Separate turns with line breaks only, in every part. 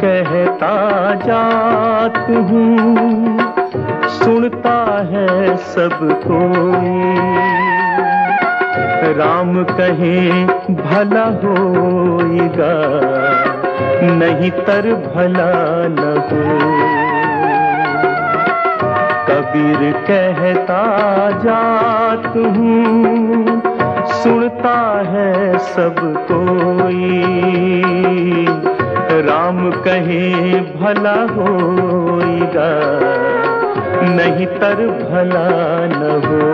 कहता जात हूँ, सुनता है सब कोई। राम कहे भला होएगा, नहीं तर भला न हो। कबीर कहता जात हूँ, सुनता है सब कोई। राम कहे भला होएगा, नहीं तर भला न हो।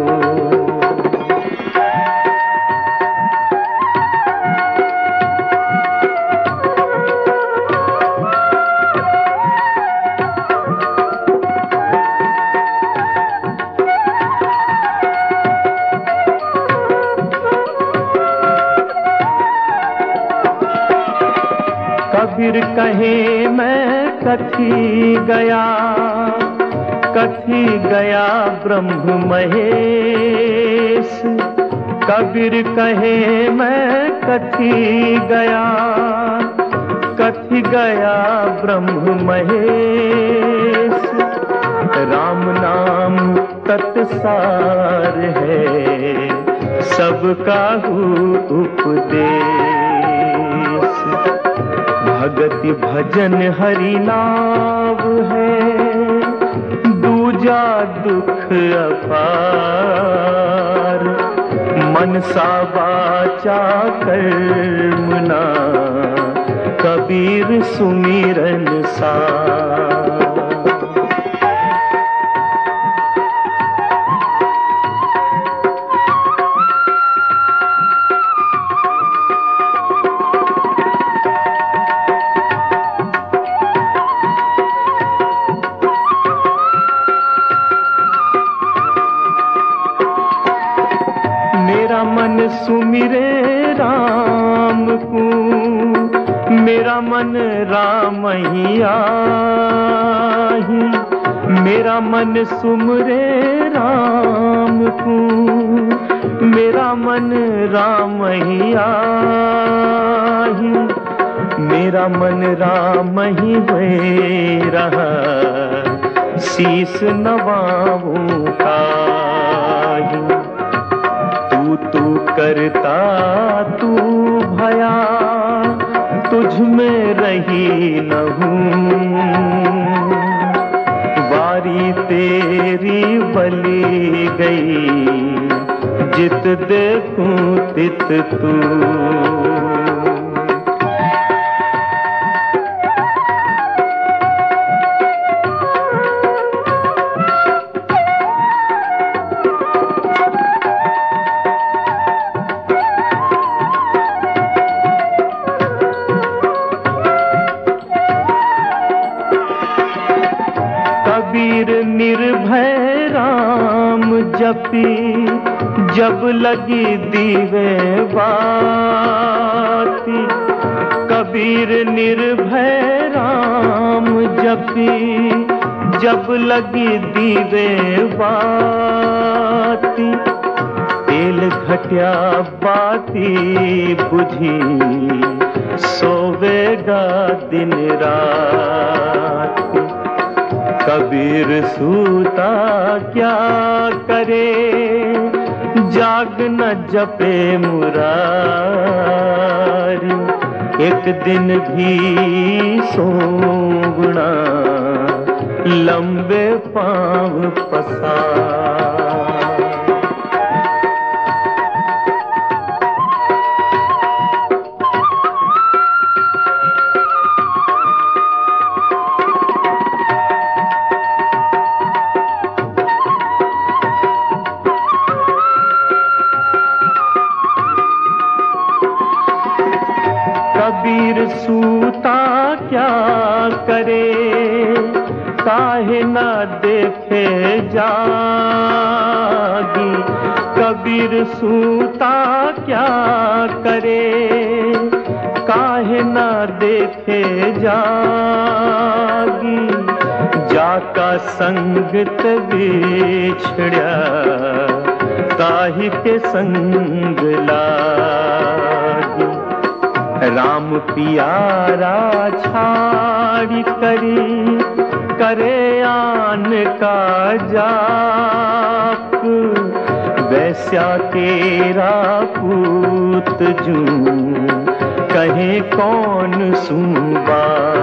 कबीर कहे मैं कथी गया ब्रह्म महेश। कबीर कहे मैं कथी गया ब्रह्म महेश। राम नाम तत्सार है, सबका उपदेश। भगति भजन हरि नाम है, दूजा दुख अपार। मनसा वाचा कर्मणा, कबीर सुमिरन सार। मेरा मन सुमिरे राम को, मेरा मन राम ही आही। मेरा मन सुमिरे राम को, मेरा मन राम ही आही। मेरा मन राम ही हुए रहा, शीस नवाऊं काहि। तू करता तू भया, तुझ में रही न हूँ। वारी तेरी बली गई, जित देखूं तित तू। कबीर निर्भय राम जपी, जब लगी दीवे बाती। कबीर निर्भय राम जपी, जब लगी दीवे बाती। तेल घटिया बाती बुझी, सोवेगा दिन रात। कबीर सूता क्या करे, जाग न जपे मुरारी। एक दिन भी सोवना, लंबे पांव पसार। कबीर सूता क्या करे, काहे न देखे जागी। कबीर सूता क्या करे, काहे न देखे जागी। जाका संगत बिछड़ा, ताहि के संग लागी। राम पियारा छाड़ी करी करे आन का जाप, वैस्या तेरा पूत जू कहे कौन सुबा।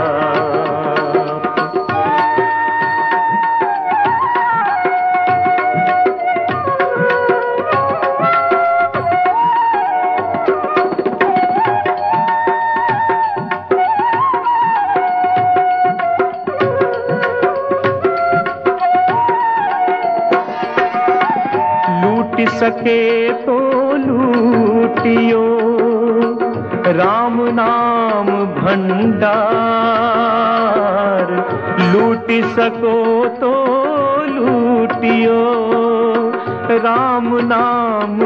सके तो लूटियो राम नाम भंडार, लूट सको तो लूटियो राम नाम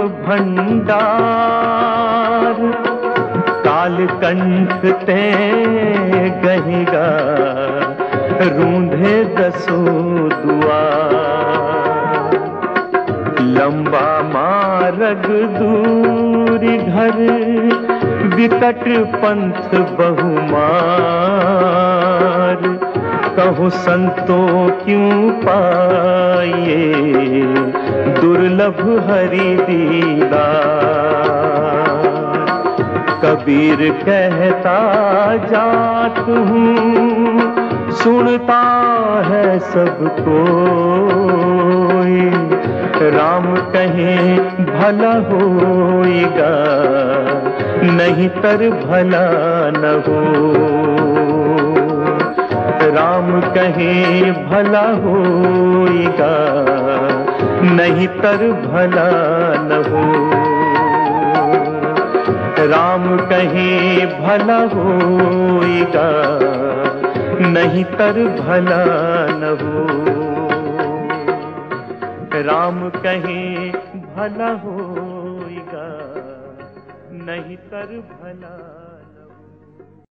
भंडार। कालकंठ ते गहेगा रूंधे दसों दुआर, लंबा मार्ग दूरी घर विकट पंथ बहुमार। कहूँ संतों क्यों पाइए दुर्लभ हरि दीदार। कबीर कहता जात हूँ सुनता है सब कोई, राम कहे भला होएगा नहीं तर भला न हो। राम कहे भला होएगा नहीं तर भला न हो। राम कहे भला होएगा नहीं तर भला न हो। राम कहे भला होएगा नहीं तर भला